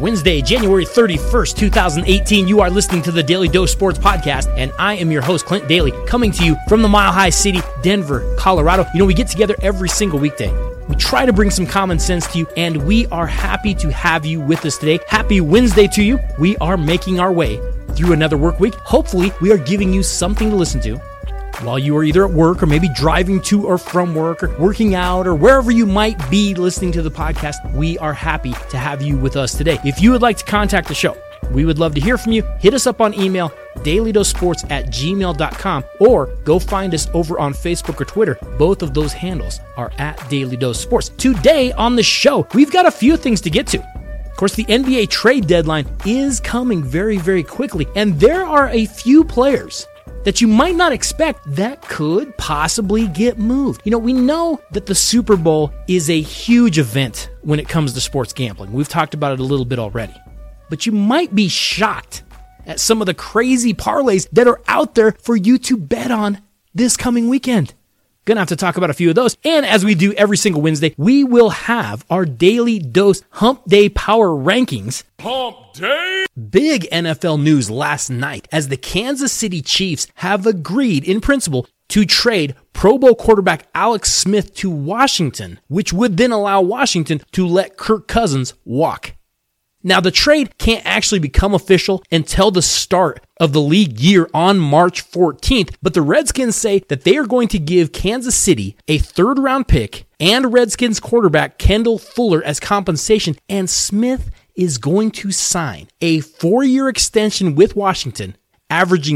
Wednesday, January 31st, 2018. You are listening to the Daily Dose Sports Podcast, and I am your host, Clint Daly, coming to you from the Mile High City, Denver, Colorado. You know, we get together every single weekday. We try to bring some common sense to you, and we are happy to have you with us today. Happy Wednesday to you. We are making our way through another work week. Hopefully, we are giving you something to listen to while you are either at work or maybe driving to or from work or working out or wherever you might be listening to the podcast. We are happy to have you with us today. If you would like to contact the show, we would love to hear from you. Hit us up on email, dailydosesports@gmail.com, or go find us over on Facebook or Twitter. Both of those handles are at Daily Dose Sports. Today on the show, we've got a few things to get to. Of course, the NBA trade deadline is coming very, very quickly, and there are a few players that you might not expect that could possibly get moved. You know, we know that the Super Bowl is a huge event when it comes to sports gambling. We've talked about it a little bit already. But you might be shocked at some of the crazy parlays that are out there for you to bet on this coming weekend. Gonna have to talk about a few of those. And as we do every single Wednesday, we will have our Daily Dose Hump Day Power Rankings. Hump Day! Big NFL news last night as the Kansas City Chiefs have agreed in principle to trade Pro Bowl quarterback Alex Smith to Washington, which would then allow Washington to let Kirk Cousins walk. Now, the trade can't actually become official until the start of the league year on March 14th, but the Redskins say that they are going to give Kansas City a third-round pick and Redskins quarterback Kendall Fuller as compensation, and Smith is going to sign a 4-year extension with Washington, averaging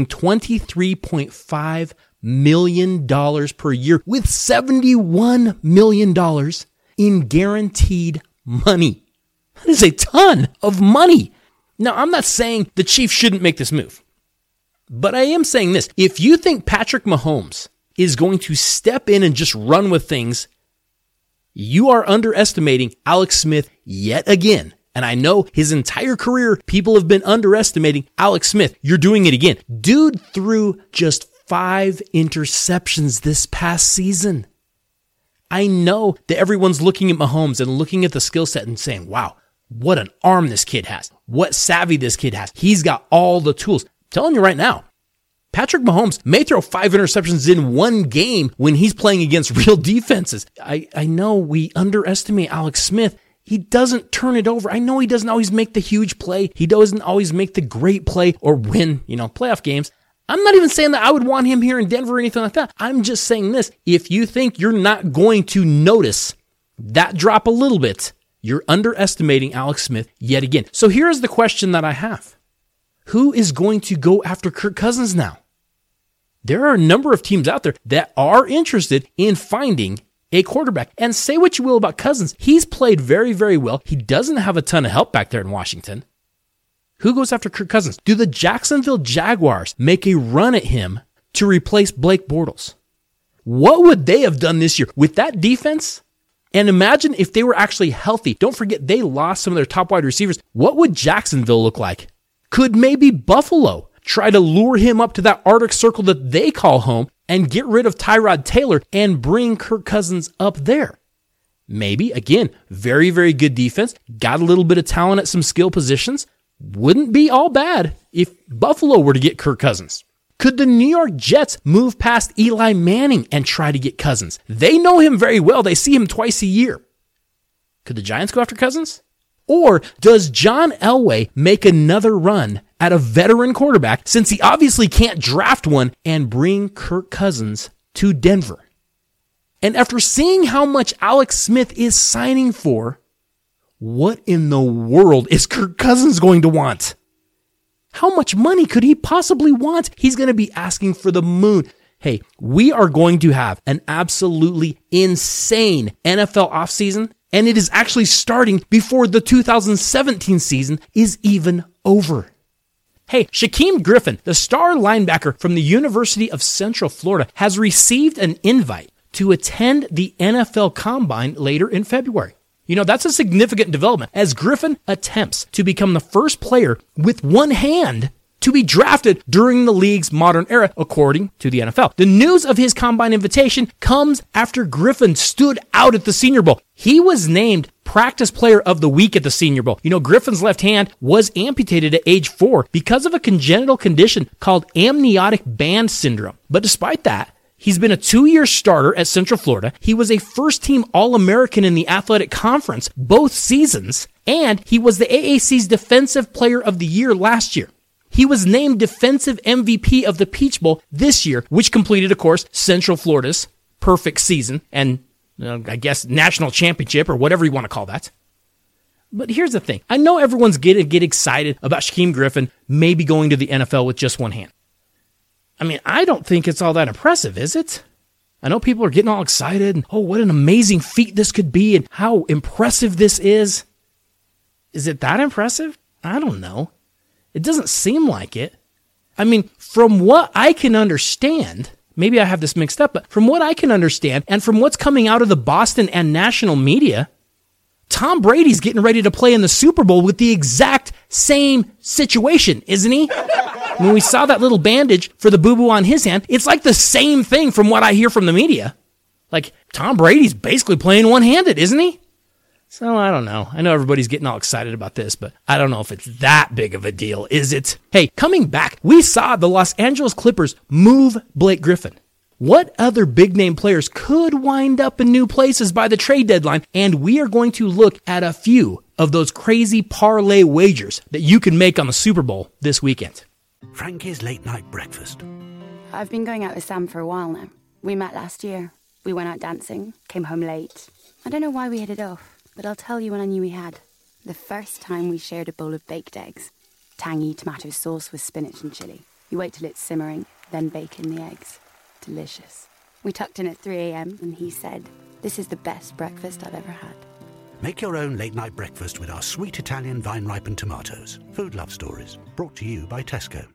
$23.5 million per year with $71 million in guaranteed money. That is a ton of money. Now, I'm not saying the Chiefs shouldn't make this move, but I am saying this. If you think Patrick Mahomes is going to step in and just run with things, you are underestimating Alex Smith yet again. And I know his entire career, people have been underestimating Alex Smith. You're doing it again. Dude threw just 5 interceptions this past season. I know that everyone's looking at Mahomes and looking at the skill set and saying, wow, what an arm this kid has. What savvy this kid has. He's got all the tools. I'm telling you right now, Patrick Mahomes may throw 5 interceptions in one game when he's playing against real defenses. I know we underestimate Alex Smith. He doesn't turn it over. I know he doesn't always make the huge play. He doesn't always make the great play or win, playoff games. I'm not even saying that I would want him here in Denver or anything like that. I'm just saying this. If you think you're not going to notice that drop a little bit, you're underestimating Alex Smith yet again. So here's the question that I have. Who is going to go after Kirk Cousins now? There are a number of teams out there that are interested in finding a quarterback. And say what you will about Cousins, he's played very, very well. He doesn't have a ton of help back there in Washington. Who goes after Kirk Cousins? Do the Jacksonville Jaguars make a run at him to replace Blake Bortles? What would they have done this year with that defense? And imagine if they were actually healthy. Don't forget, they lost some of their top wide receivers. What would Jacksonville look like? Could maybe Buffalo try to lure him up to that Arctic Circle that they call home and get rid of Tyrod Taylor and bring Kirk Cousins up there? Maybe, again, very, very good defense. Got a little bit of talent at some skill positions. Wouldn't be all bad if Buffalo were to get Kirk Cousins. Could the New York Jets move past Eli Manning and try to get Cousins? They know him very well. They see him twice a year. Could the Giants go after Cousins? Or does John Elway make another run at a veteran quarterback, since he obviously can't draft one, and bring Kirk Cousins to Denver? And after seeing how much Alex Smith is signing for, what in the world is Kirk Cousins going to want? How much money could he possibly want? He's going to be asking for the moon. Hey, we are going to have an absolutely insane NFL offseason, and it is actually starting before the 2017 season is even over. Hey, Shaquem Griffin, the star linebacker from the University of Central Florida, has received an invite to attend the NFL Combine later in February. That's a significant development as Griffin attempts to become the first player with one hand to be drafted during the league's modern era, according to the NFL. The news of his combine invitation comes after Griffin stood out at the Senior Bowl. He was named practice player of the week at the Senior Bowl. You know, Griffin's left hand was amputated at age 4 because of a congenital condition called amniotic band syndrome. But despite that, he's been a 2-year starter at Central Florida. He was a first-team All-American in the Athletic Conference both seasons, and he was the AAC's Defensive Player of the Year last year. He was named Defensive MVP of the Peach Bowl this year, which completed, of course, Central Florida's perfect season and, I guess, national championship or whatever you want to call that. But here's the thing. I know everyone's going to get excited about Shaquem Griffin maybe going to the NFL with just one hand. I mean, I don't think it's all that impressive, is it? I know people are getting all excited and, oh, what an amazing feat this could be and how impressive this is. Is it that impressive? I don't know. It doesn't seem like it. I mean, from what I can understand, maybe I have this mixed up, but from what I can understand and from what's coming out of the Boston and national media, Tom Brady's getting ready to play in the Super Bowl with the exact same situation, isn't he? When we saw that little bandage for the boo-boo on his hand, it's like the same thing from what I hear from the media. Like, Tom Brady's basically playing one-handed, isn't he? So I don't know. I know everybody's getting all excited about this, but I don't know if it's that big of a deal, is it? Hey, coming back, we saw the Los Angeles Clippers move Blake Griffin. What other big-name players could wind up in new places by the trade deadline? And we are going to look at a few of those crazy parlay wagers that you can make on the Super Bowl this weekend. Frankie's Late Night Breakfast. I've been going out with Sam for a while now. We met last year. We went out dancing, came home late. I don't know why we hit it off. But I'll tell you when I knew we had. The first time we shared a bowl of baked eggs. Tangy tomato sauce with spinach and chili. You wait till it's simmering, then bake in the eggs. Delicious. We tucked in at 3 a.m. and he said, "This is the best breakfast I've ever had." Make your own late-night breakfast with our sweet Italian vine-ripened tomatoes. Food Love Stories, brought to you by Tesco.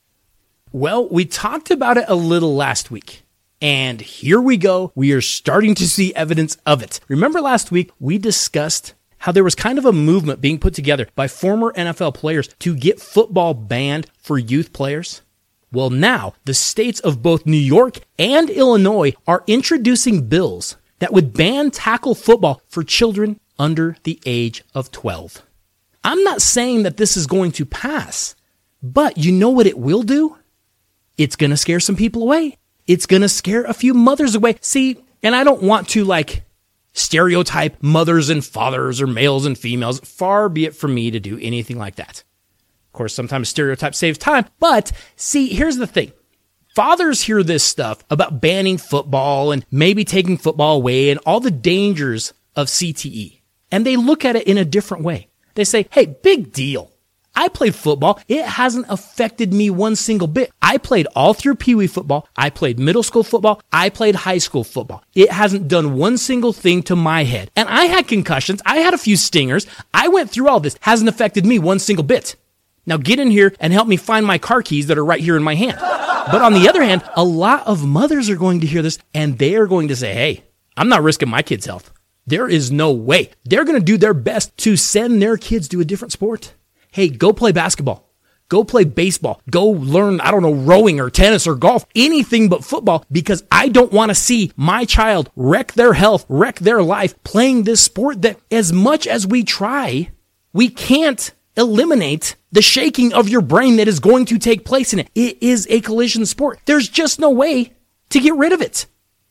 Well, we talked about it a little last week. And here we go. We are starting to see evidence of it. Remember last week, we discussed how there was kind of a movement being put together by former NFL players to get football banned for youth players? Well, now the states of both New York and Illinois are introducing bills that would ban tackle football for children under the age of 12. I'm not saying that this is going to pass, but you know what it will do? It's going to scare some people away. It's going to scare a few mothers away. See, and I don't want to stereotype mothers and fathers or males and females. Far be it from me to do anything like that. Of course, sometimes stereotype saves time. But see, here's the thing. Fathers hear this stuff about banning football and maybe taking football away and all the dangers of CTE. And they look at it in a different way. They say, hey, big deal. I played football. It hasn't affected me one single bit. I played all through Pee Wee football. I played middle school football. I played high school football. It hasn't done one single thing to my head. And I had concussions. I had a few stingers. I went through all this. Hasn't affected me one single bit. Now get in here and help me find my car keys that are right here in my hand. But on the other hand, a lot of mothers are going to hear this and they are going to say, hey, I'm not risking my kids' health. There is no way. They're going to do their best to send their kids to a different sport. Hey, go play basketball. Go play baseball. Go learn, rowing or tennis or golf. Anything but football, because I don't want to see my child wreck their health, wreck their life playing this sport that as much as we try, we can't eliminate the shaking of your brain that is going to take place in it. It is a collision sport. There's just no way to get rid of it.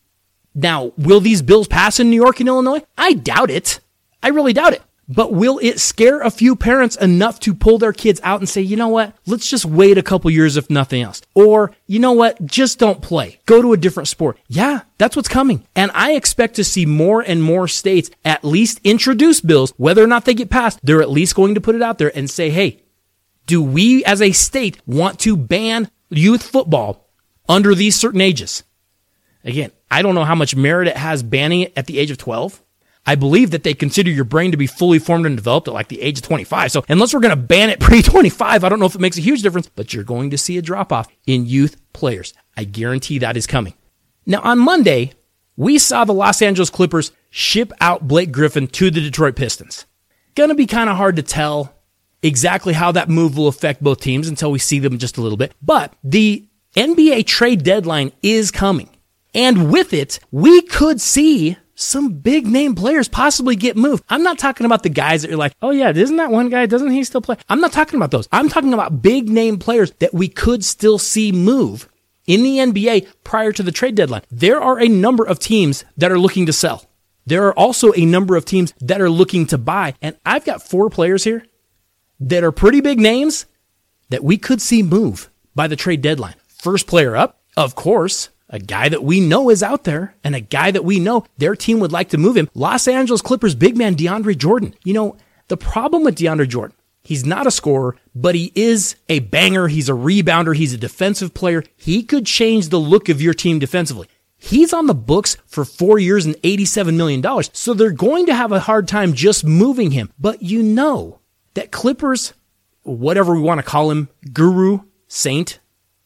Now, will these bills pass in New York and Illinois? I doubt it. I really doubt it. But will it scare a few parents enough to pull their kids out and say, you know what, let's just wait a couple years if nothing else? Or, you know what, just don't play. Go to a different sport. Yeah, that's what's coming. And I expect to see more and more states at least introduce bills. Whether or not they get passed, they're at least going to put it out there and say, hey, do we as a state want to ban youth football under these certain ages? Again, I don't know how much merit it has banning it at the age of 12. I believe that they consider your brain to be fully formed and developed at the age of 25. So unless we're going to ban it pre-25, I don't know if it makes a huge difference, but you're going to see a drop-off in youth players. I guarantee that is coming. Now, on Monday, we saw the Los Angeles Clippers ship out Blake Griffin to the Detroit Pistons. Going to be kind of hard to tell exactly how that move will affect both teams until we see them just a little bit. But the NBA trade deadline is coming. And with it, we could see some big name players possibly get moved. I'm not talking about the guys that you're like, oh yeah, isn't that one guy? Doesn't he still play? I'm not talking about those. I'm talking about big name players that we could still see move in the NBA prior to the trade deadline. There are a number of teams that are looking to sell. There are also a number of teams that are looking to buy. And I've got 4 players here that are pretty big names that we could see move by the trade deadline. First player up, of course, a guy that we know is out there and a guy that we know their team would like to move him. Los Angeles Clippers big man DeAndre Jordan. You know, the problem with DeAndre Jordan, he's not a scorer, but he is a banger. He's a rebounder. He's a defensive player. He could change the look of your team defensively. He's on the books for 4 years and $87 million. So they're going to have a hard time just moving him. But you know that Clippers, whatever we want to call him, guru, saint,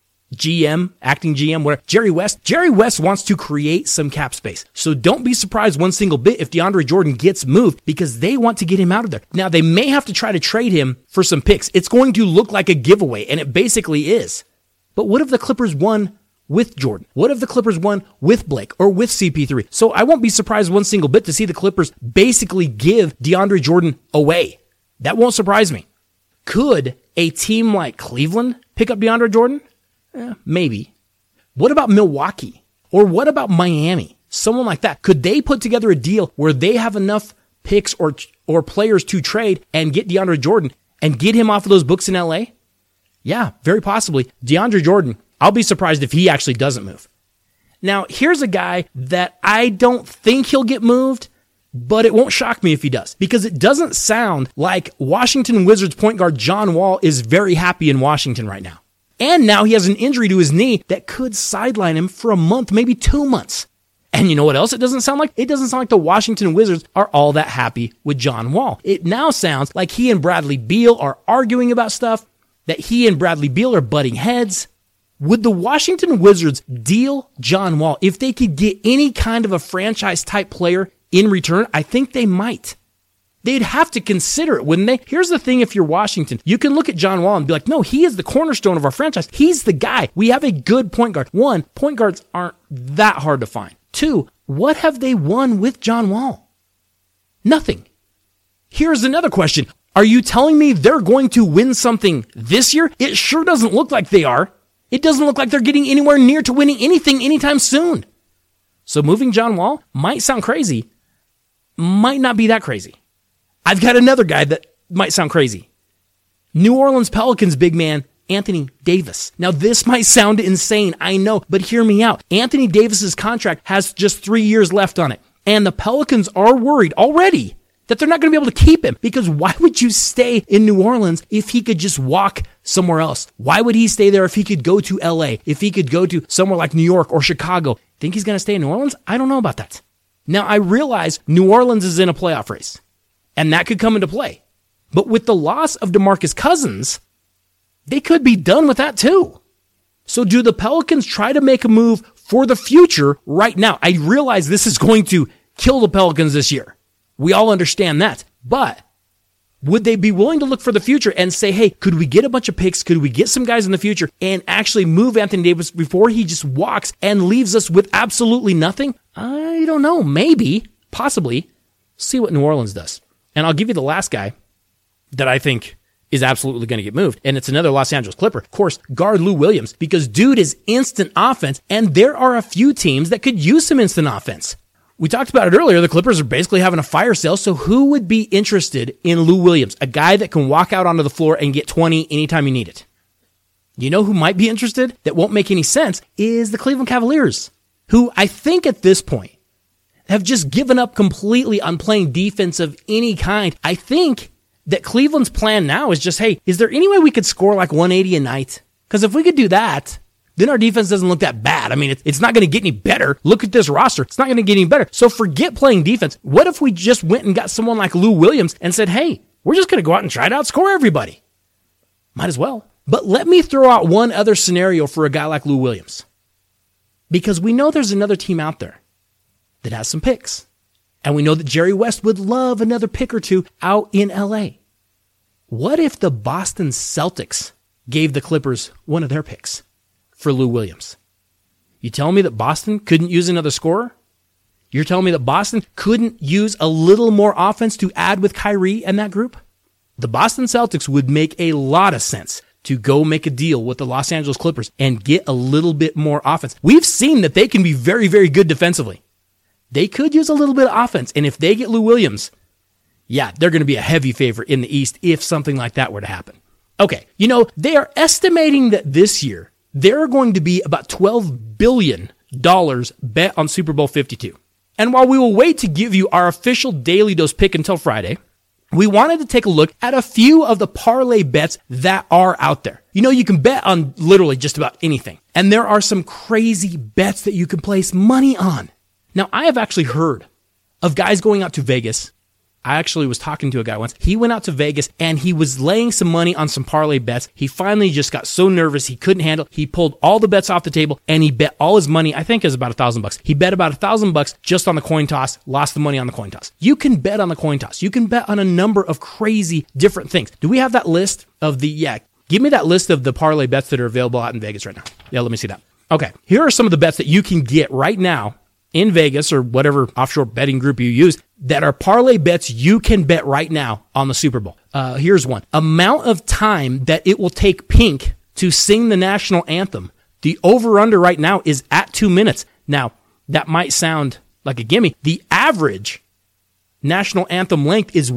GM, acting GM, whatever, Jerry West wants to create some cap space. So don't be surprised one single bit if DeAndre Jordan gets moved because they want to get him out of there. Now, they may have to try to trade him for some picks. It's going to look like a giveaway, and it basically is. But what if the Clippers won with Jordan? What if the Clippers won with Blake or with CP3? So I won't be surprised one single bit to see the Clippers basically give DeAndre Jordan away. That won't surprise me. Could a team like Cleveland pick up DeAndre Jordan? Maybe. What about Milwaukee? Or what about Miami? Someone like that. Could they put together a deal where they have enough picks or players to trade and get DeAndre Jordan and get him off of those books in LA? Yeah, very possibly. DeAndre Jordan, I'll be surprised if he actually doesn't move. Now, here's a guy that I don't think he'll get moved, but it won't shock me if he does, because it doesn't sound like Washington Wizards point guard John Wall is very happy in Washington right now. And now he has an injury to his knee that could sideline him for a month, maybe 2 months. And you know what else it doesn't sound like? It doesn't sound like the Washington Wizards are all that happy with John Wall. It now sounds like he and Bradley Beal are arguing about stuff, that he and Bradley Beal are butting heads. Would the Washington Wizards deal John Wall if they could get any kind of a franchise-type player in return? I think they might. They'd have to consider it, wouldn't they? Here's the thing, if you're Washington, you can look at John Wall and be like, no, he is the cornerstone of our franchise. He's the guy. We have a good point guard. 1, point guards aren't that hard to find. 2, what have they won with John Wall? Nothing. Here's another question. Are you telling me they're going to win something this year? It sure doesn't look like they are. It doesn't look like they're getting anywhere near to winning anything anytime soon. So moving John Wall might sound crazy, might not be that crazy. I've got another guy that might sound crazy. New Orleans Pelicans big man, Anthony Davis. Now, this might sound insane, I know, but hear me out. Anthony Davis's contract has just 3 years left on it. And the Pelicans are worried already that they're not going to be able to keep him, because why would you stay in New Orleans if he could just walk somewhere else? Why would he stay there if he could go to LA, if he could go to somewhere like New York or Chicago? Think he's going to stay in New Orleans? I don't know about that. Now, I realize New Orleans is in a playoff race, and that could come into play. But with the loss of DeMarcus Cousins, they could be done with that too. So do the Pelicans try to make a move for the future right now? I realize this is going to kill the Pelicans this year. We all understand that. But would they be willing to look for the future and say, hey, could we get a bunch of picks? Could we get some guys in the future and actually move Anthony Davis before he just walks and leaves us with absolutely nothing? I don't know. Maybe. Possibly. See what New Orleans does. And I'll give you the last guy that I think is absolutely going to get moved. And it's another Los Angeles Clipper. Of course, guard Lou Williams, because dude is instant offense. And there are a few teams that could use some instant offense. We talked about it earlier. The Clippers are basically having a fire sale. So who would be interested in Lou Williams? A guy that can walk out onto the floor and get 20 anytime you need it. You know who might be interested? That won't make any sense is the Cleveland Cavaliers, who I think at this point have just given up completely on playing defense of any kind. I think that Cleveland's plan now is just, hey, is there any way we could score like 180 a night? Because if we could do that, then our defense doesn't look that bad. I mean, it's not going to get any better. Look at this roster. It's not going to get any better. So forget playing defense. What if we just went and got someone like Lou Williams and said, hey, we're just going to go out and try to outscore everybody? Might as well. But let me throw out one other scenario for a guy like Lou Williams. Because we know there's another team out there that has some picks. And we know that Jerry West would love another pick or two out in LA. What if the Boston Celtics gave the Clippers one of their picks for Lou Williams? You telling me that Boston couldn't use another scorer? You're telling me that Boston couldn't use a little more offense to add with Kyrie and that group? The Boston Celtics would make a lot of sense to go make a deal with the Los Angeles Clippers and get a little bit more offense. We've seen that they can be very, very good defensively. They could use a little bit of offense, and if they get Lou Williams, yeah, they're going to be a heavy favorite in the East if something like that were to happen. Okay, they are estimating that this year there are going to be about $12 billion bet on Super Bowl 52. And while we will wait to give you our official Daily Dose pick until Friday, we wanted to take a look at a few of the parlay bets that are out there. You can bet on literally just about anything. And there are some crazy bets that you can place money on. Now, I have actually heard of guys going out to Vegas. I actually was talking to a guy once. He went out to Vegas and he was laying some money on some parlay bets. He finally just got so nervous he couldn't handle it. He pulled all the bets off the table and he bet all his money. I think it was about $1,000. He bet about $1,000 just on the coin toss, lost the money on the coin toss. You can bet on the coin toss. You can bet on a number of crazy different things. Do we have that list of give me that list of the parlay bets that are available out in Vegas right now. Yeah, let me see that. Okay, here are some of the bets that you can get right now in Vegas or whatever offshore betting group you use that are parlay bets you can bet right now on the Super Bowl. Here's one. Amount of time that it will take Pink to sing the national anthem. The over-under right now is at 2 minutes. Now, that might sound like a gimme. The average national anthem length is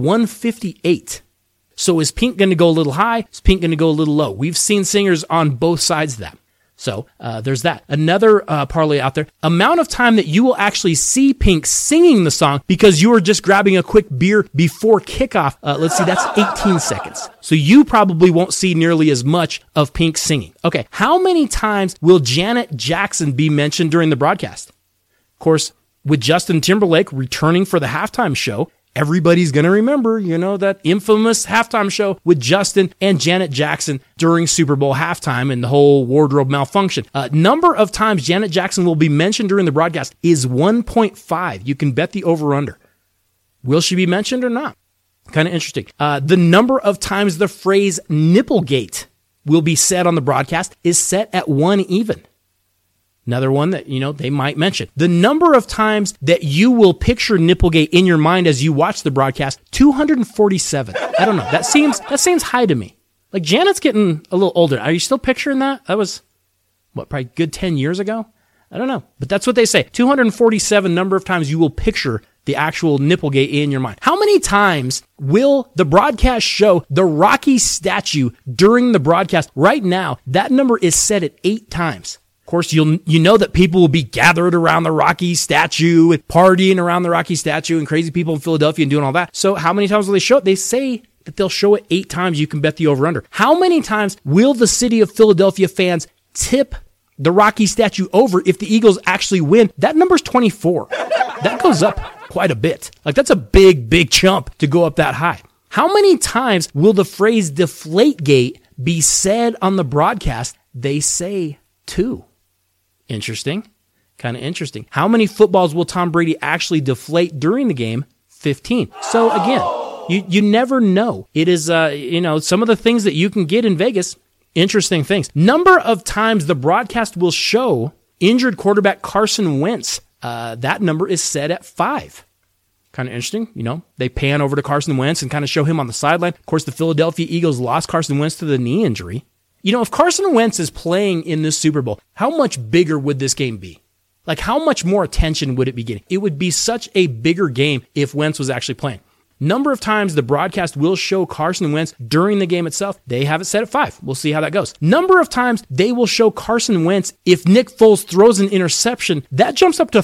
158. So is Pink going to go a little high? Is Pink going to go a little low? We've seen singers on both sides of that. So there's that. Another parlay out there. Amount of time that you will actually see Pink singing the song because you are just grabbing a quick beer before kickoff. Let's see, that's 18 seconds. So you probably won't see nearly as much of Pink singing. Okay, how many times will Janet Jackson be mentioned during the broadcast? Of course, with Justin Timberlake returning for the halftime show, everybody's going to remember, that infamous halftime show with Justin and Janet Jackson during Super Bowl halftime and the whole wardrobe malfunction. Number of times Janet Jackson will be mentioned during the broadcast is 1.5. You can bet the over-under. Will she be mentioned or not? Kind of interesting. The number of times the phrase Nipplegate will be said on the broadcast is set at 1 even. Another one that, they might mention. The number of times that you will picture Nipplegate in your mind as you watch the broadcast, 247. I don't know. That seems high to me. Like Janet's getting a little older. Are you still picturing that? That was, probably good 10 years ago? I don't know. But that's what they say. 247 number of times you will picture the actual Nipplegate in your mind. How many times will the broadcast show the Rocky statue during the broadcast? Right now, that number is set at 8 times. Of course, you know that people will be gathered around the Rocky statue and partying around the Rocky statue and crazy people in Philadelphia and doing all that. So how many times will they show it? They say that they'll show it 8 times. You can bet the over-under. How many times will the city of Philadelphia fans tip the Rocky statue over if the Eagles actually win? That number's 24. That goes up quite a bit. Like that's a big, big jump to go up that high. How many times will the phrase Deflategate be said on the broadcast? They say 2. Interesting. Kind of interesting. How many footballs will Tom Brady actually deflate during the game? 15. So again, you never know. It is, some of the things that you can get in Vegas, interesting things. Number of times the broadcast will show injured quarterback Carson Wentz. That number is set at 5. Kind of interesting. They pan over to Carson Wentz and kind of show him on the sideline. Of course, the Philadelphia Eagles lost Carson Wentz to the knee injury. If Carson Wentz is playing in this Super Bowl, how much bigger would this game be? Like, how much more attention would it be getting? It would be such a bigger game if Wentz was actually playing. Number of times the broadcast will show Carson Wentz during the game itself, they have it set at 5. We'll see how that goes. Number of times they will show Carson Wentz if Nick Foles throws an interception, that jumps up to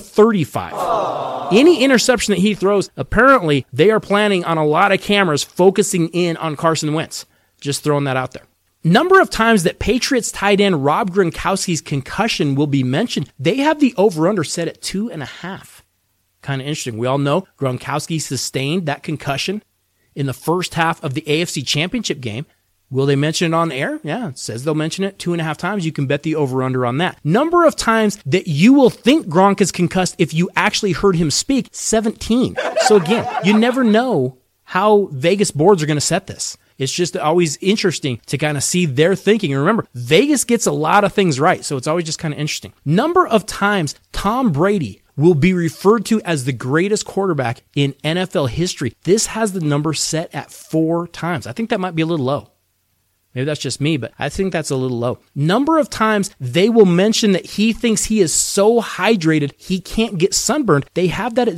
35. Any interception that he throws, apparently they are planning on a lot of cameras focusing in on Carson Wentz. Just throwing that out there. Number of times that Patriots tight end Rob Gronkowski's concussion will be mentioned, they have the over-under set at 2.5. Kind of interesting. We all know Gronkowski sustained that concussion in the first half of the AFC Championship game. Will they mention it on air? Yeah, it says they'll mention it 2.5 times. You can bet the over-under on that. Number of times that you will think Gronk is concussed if you actually heard him speak, 17. So again, you never know how Vegas boards are going to set this. It's just always interesting to kind of see their thinking. And remember, Vegas gets a lot of things right, so it's always just kind of interesting. Number of times Tom Brady will be referred to as the greatest quarterback in NFL history. This has the number set at 4 times. I think that might be a little low. Maybe that's just me, but I think that's a little low. Number of times they will mention that he thinks he is so hydrated he can't get sunburned. They have that at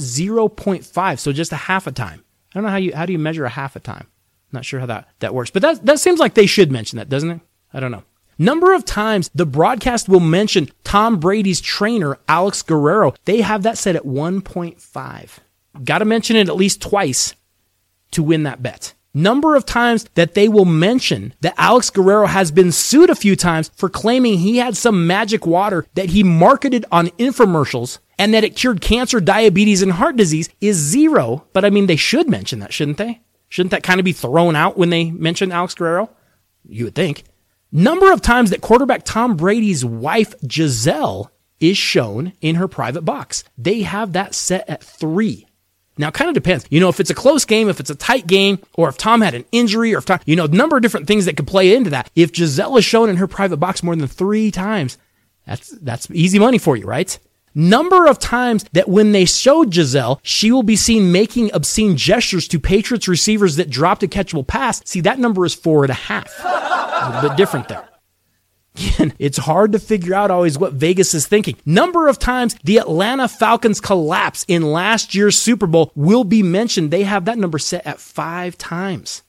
0.5, so just a half a time. I don't know how do you measure a half a time. I'm not sure how that works, but that seems like they should mention that, doesn't it? I don't know. Number of times the broadcast will mention Tom Brady's trainer, Alex Guerrero. They have that set at 1.5. Got to mention it at least twice to win that bet. Number of times that they will mention that Alex Guerrero has been sued a few times for claiming he had some magic water that he marketed on infomercials and that it cured cancer, diabetes, and heart disease is 0. But I mean, they should mention that, shouldn't they? Shouldn't that kind of be thrown out when they mention Alex Guerrero? You would think. Number of times that quarterback Tom Brady's wife, Giselle, is shown in her private box. They have that set at 3. Now, it kind of depends. If it's a close game, if it's a tight game, or if Tom had an injury, or if Tom, a number of different things that could play into that. If Giselle is shown in her private box more than 3 times, that's easy money for you, right? Number of times that when they showed Giselle, she will be seen making obscene gestures to Patriots receivers that dropped a catchable pass. See, that number is 4.5. A little bit different there. Again, it's hard to figure out always what Vegas is thinking. Number of times the Atlanta Falcons collapse in last year's Super Bowl will be mentioned. They have that number set at 5 times.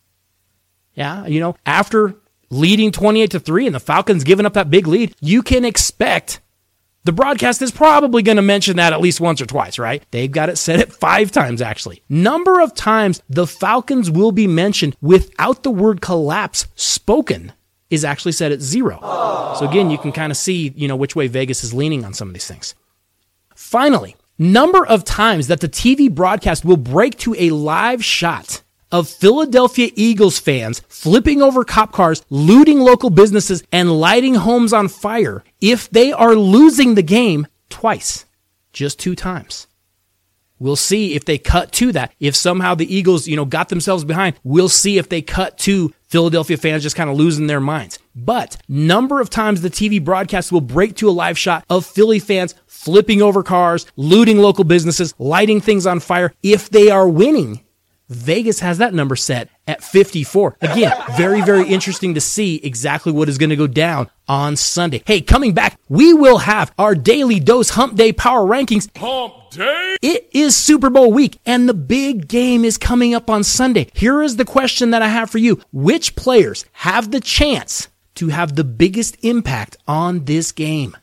Yeah, after leading 28-3 and the Falcons giving up that big lead, you can expect the broadcast is probably going to mention that at least once or twice, right? They've got it set at 5 times, actually. Number of times the Falcons will be mentioned without the word collapse spoken is actually set at 0. So again, you can kind of see, which way Vegas is leaning on some of these things. Finally, number of times that the TV broadcast will break to a live shot of Philadelphia Eagles fans flipping over cop cars, looting local businesses, and lighting homes on fire if they are losing the game twice, just 2 times. We'll see if they cut to that. If somehow the Eagles, got themselves behind, we'll see if they cut to Philadelphia fans just kind of losing their minds. But number of times the TV broadcast will break to a live shot of Philly fans flipping over cars, looting local businesses, lighting things on fire if they are winning. Vegas has that number set at 54. Again, very, very interesting to see exactly what is going to go down on Sunday. Hey, coming back, we will have our Daily Dose Hump Day Power Rankings. Hump Day! It is Super Bowl week, and the big game is coming up on Sunday. Here is the question that I have for you. Which players have the chance to have the biggest impact on this game?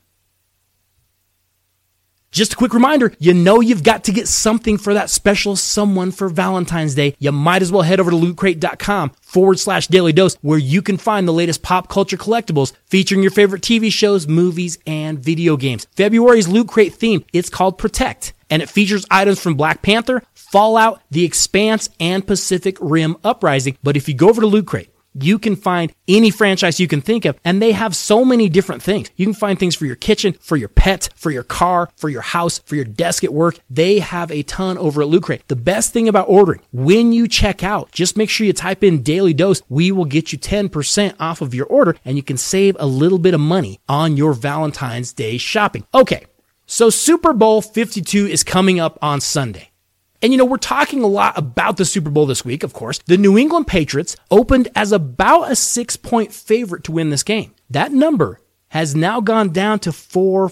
Just a quick reminder, you've got to get something for that special someone for Valentine's Day. You might as well head over to lootcrate.com/Daily Dose, where you can find the latest pop culture collectibles featuring your favorite TV shows, movies, and video games. February's Loot Crate theme, it's called Protect, and it features items from Black Panther, Fallout, The Expanse, and Pacific Rim Uprising. But if you go over to Loot Crate, you can find any franchise you can think of, and they have so many different things. You can find things for your kitchen, for your pet, for your car, for your house, for your desk at work. They have a ton over at Loot Crate. The best thing about ordering, when you check out, just make sure you type in Daily Dose. We will get you 10% off of your order, and you can save a little bit of money on your Valentine's Day shopping. Okay, so Super Bowl 52 is coming up on Sunday. And we're talking a lot about the Super Bowl this week, of course. The New England Patriots opened as about a 6-point favorite to win this game. That number has now gone down to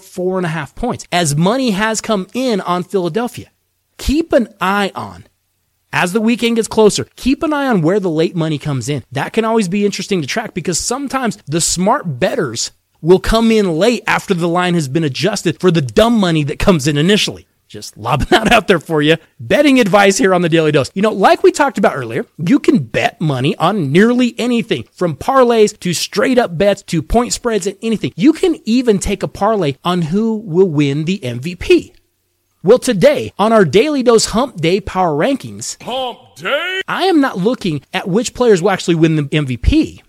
4.5 points, as money has come in on Philadelphia. Keep an eye on, as the weekend gets closer, keep an eye on where the late money comes in. That can always be interesting to track, because sometimes the smart bettors will come in late after the line has been adjusted for the dumb money that comes in initially. Just lobbing that out there for you. Betting advice here on the Daily Dose. Like we talked about earlier, you can bet money on nearly anything, from parlays to straight up bets to point spreads and anything. You can even take a parlay on who will win the MVP. Well, today on our Daily Dose Hump Day Power Rankings, Hump Day! I am not looking at which players will actually win the MVP.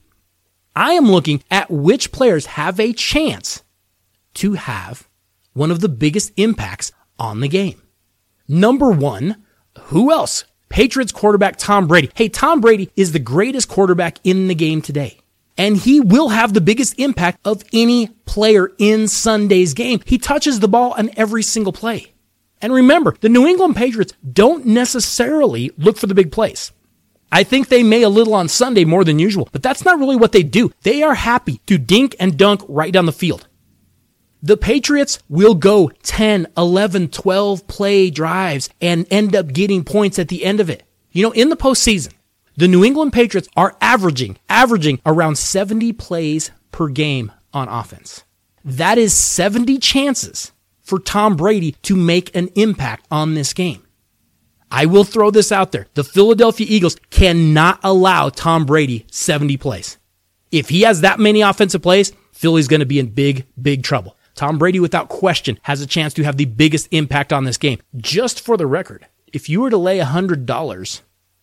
I am looking at which players have a chance to have one of the biggest impacts on the game. Number 1, who else? Patriots quarterback Tom Brady. Hey, Tom Brady is the greatest quarterback in the game today, and he will have the biggest impact of any player in Sunday's game. He touches the ball on every single play. And remember, the New England Patriots don't necessarily look for the big plays. I think they may a little on Sunday more than usual, but that's not really what they do. They are happy to dink and dunk right down the field. The Patriots will go 10, 11, 12 play drives and end up getting points at the end of it. You know, in the postseason, the New England Patriots are averaging around 70 plays per game on offense. That is 70 chances for Tom Brady to make an impact on this game. I will throw this out there. The Philadelphia Eagles cannot allow Tom Brady 70 plays. If he has that many offensive plays, Philly's going to be in big, big trouble. Tom Brady, without question, has a chance to have the biggest impact on this game. Just for the record, if you were to lay $100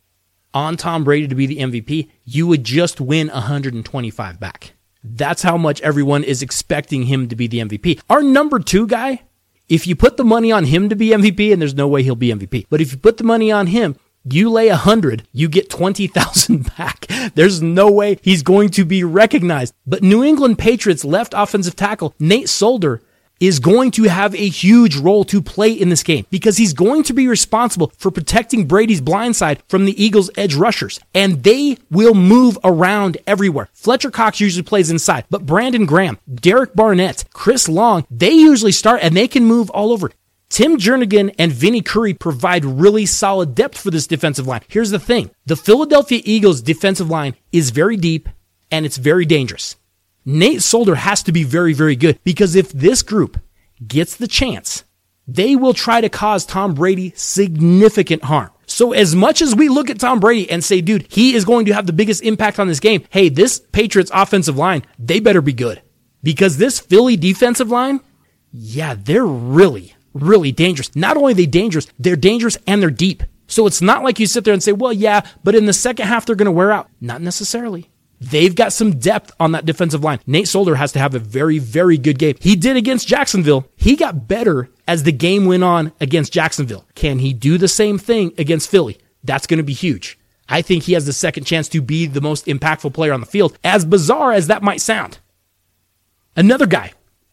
on Tom Brady to be the MVP, you would just win $125 back. That's how much everyone is expecting him to be the MVP. Our number 2 guy, if you put the money on him to be MVP, and there's no way he'll be MVP, but if you put the money on him, you lay 100, you get 20,000 back. There's no way he's going to be recognized. But New England Patriots left offensive tackle Nate Solder is going to have a huge role to play in this game because he's going to be responsible for protecting Brady's blind side from the Eagles' edge rushers. And they will move around everywhere. Fletcher Cox usually plays inside, but Brandon Graham, Derek Barnett, Chris Long, they usually start and they can move all over. Tim Jernigan and Vinny Curry provide really solid depth for this defensive line. Here's the thing. The Philadelphia Eagles defensive line is very deep and it's very dangerous. Nate Solder has to be very, very good because if this group gets the chance, they will try to cause Tom Brady significant harm. So as much as we look at Tom Brady and say, dude, he is going to have the biggest impact on this game, hey, this Patriots offensive line, they better be good. Because this Philly defensive line, yeah, they're really, really dangerous. Not only are they dangerous, they're dangerous and they're deep. So it's not like you sit there and say, well, yeah, but in the second half, they're going to wear out. Not necessarily. They've got some depth on that defensive line. Nate Solder has to have a very, very good game. He did against Jacksonville. He got better as the game went on against Jacksonville. Can he do the same thing against Philly? That's going to be huge. I think he has the second chance to be the most impactful player on the field, as bizarre as that might sound. Another guy.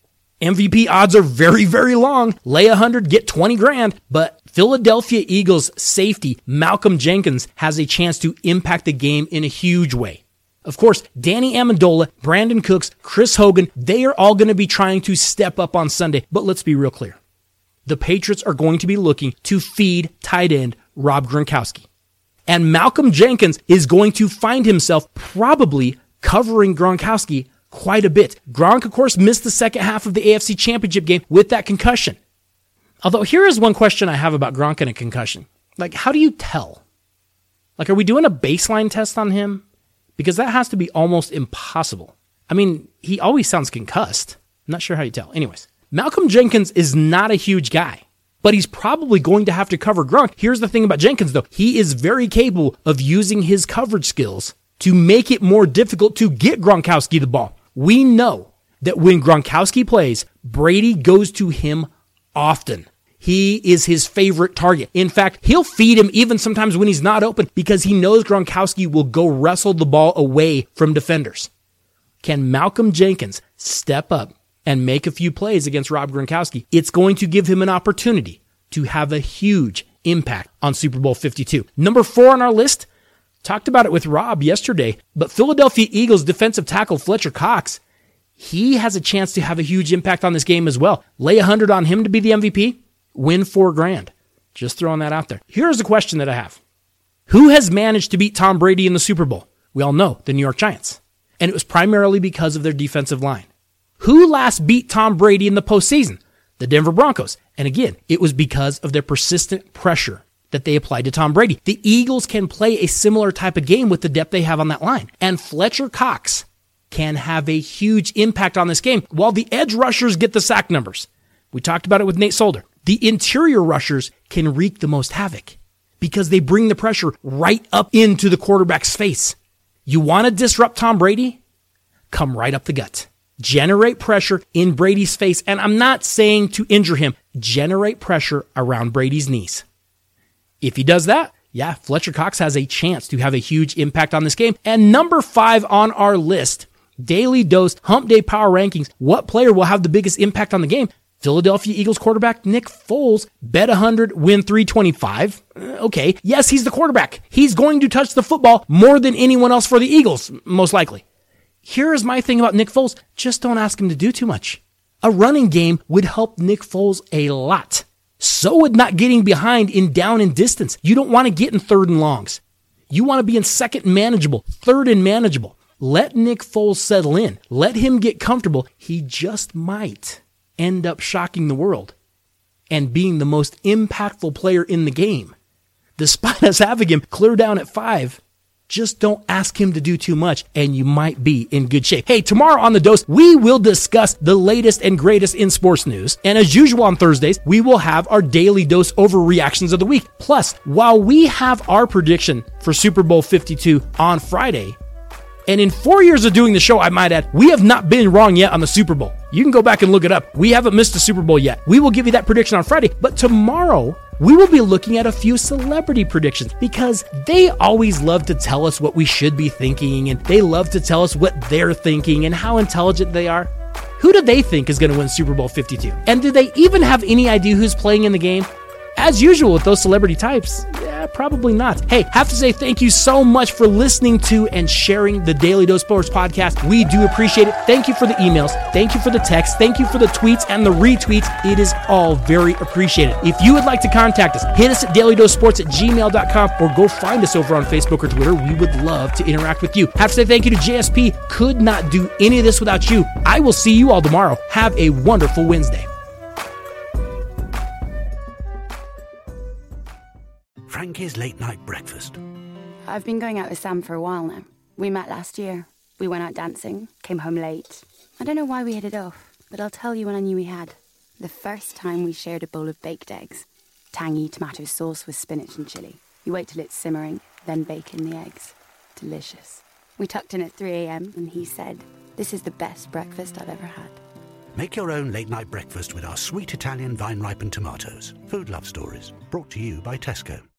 MVP odds are very, very long. Lay 100, get 20 grand. But Philadelphia Eagles safety Malcolm Jenkins has a chance to impact the game in a huge way. Of course, Danny Amendola, Brandon Cooks, Chris Hogan, they are all going to be trying to step up on Sunday. But let's be real clear. The Patriots are going to be looking to feed tight end Rob Gronkowski. And Malcolm Jenkins is going to find himself probably covering Gronkowski quite a bit. Gronk, of course, missed the second half of the AFC Championship game with that concussion. Although here is one question I have about Gronk and a concussion. Like, how do you tell? Like, are we doing a baseline test on him? Because that has to be almost impossible. I mean, he always sounds concussed. I'm not sure how you tell. Anyways, Malcolm Jenkins is not a huge guy, but he's probably going to have to cover Gronk. Here's the thing about Jenkins, though. He is very capable of using his coverage skills to make it more difficult to get Gronkowski the ball. We know that when Gronkowski plays, Brady goes to him often. He is his favorite target. In fact, he'll feed him even sometimes when he's not open because he knows Gronkowski will go wrestle the ball away from defenders. Can Malcolm Jenkins step up and make a few plays against Rob Gronkowski? It's going to give him an opportunity to have a huge impact on Super Bowl 52. Number 4 on our list, talked about it with Rob yesterday, but Philadelphia Eagles defensive tackle Fletcher Cox, he has a chance to have a huge impact on this game as well. Lay 100 on him to be the MVP. Win $4,000. Just throwing that out there. Here's the question that I have. Who has managed to beat Tom Brady in the Super Bowl? We all know the New York Giants. And it was primarily because of their defensive line. Who last beat Tom Brady in the postseason? The Denver Broncos. And again, it was because of their persistent pressure that they applied to Tom Brady. The Eagles can play a similar type of game with the depth they have on that line. And Fletcher Cox can have a huge impact on this game while the edge rushers get the sack numbers. We talked about it with Nate Solder. The interior rushers can wreak the most havoc because they bring the pressure right up into the quarterback's face. You want to disrupt Tom Brady? Come right up the gut. Generate pressure in Brady's face. And I'm not saying to injure him. Generate pressure around Brady's knees. If he does that, yeah, Fletcher Cox has a chance to have a huge impact on this game. And number 5 on our list, Daily Dose Hump Day Power Rankings. What player will have the biggest impact on the game? Philadelphia Eagles quarterback Nick Foles, bet 100, win 325. Okay, yes, he's the quarterback. He's going to touch the football more than anyone else for the Eagles, most likely. Here's my thing about Nick Foles. Just don't ask him to do too much. A running game would help Nick Foles a lot. So would not getting behind in down and distance. You don't want to get in third and longs. You want to be in second and manageable, third and manageable. Let Nick Foles settle in. Let him get comfortable. He just might end up shocking the world and being the most impactful player in the game. Despite us having him clear down at 5, just don't ask him to do too much and you might be in good shape. Hey, tomorrow on The Dose, we will discuss the latest and greatest in sports news. And as usual on Thursdays, we will have our daily dose overreactions of the week. Plus, while we have our prediction for Super Bowl 52 on Friday, and in 4 years of doing the show, I might add, we have not been wrong yet on the Super Bowl. You can go back and look it up. We haven't missed a Super Bowl yet. We will give you that prediction on Friday. But tomorrow, we will be looking at a few celebrity predictions because they always love to tell us what we should be thinking, and they love to tell us what they're thinking and how intelligent they are. Who do they think is going to win Super Bowl 52? And do they even have any idea who's playing in the game? As usual with those celebrity types, probably not. Hey, have to say thank you so much for listening to and sharing the Daily Dose Sports podcast. We do appreciate it. Thank you for the emails. Thank you for the texts. Thank you for the tweets and the retweets. It is all very appreciated. If you would like to contact us, hit us at dailydosesports@gmail.com or go find us over on Facebook or Twitter. We would love to interact with you. Have to say thank you to JSP. Could not do any of this without you. I will see you all tomorrow. Have a wonderful Wednesday. Frankie's Late Night Breakfast. I've been going out with Sam for a while now. We met last year. We went out dancing, came home late. I don't know why we hit it off, but I'll tell you when I knew we had. The first time we shared a bowl of baked eggs. Tangy tomato sauce with spinach and chili. You wait till it's simmering, then bake in the eggs. Delicious. We tucked in at 3 a.m. and he said, "This is the best breakfast I've ever had." Make your own late night breakfast with our sweet Italian vine-ripened tomatoes. Food Love Stories, brought to you by Tesco.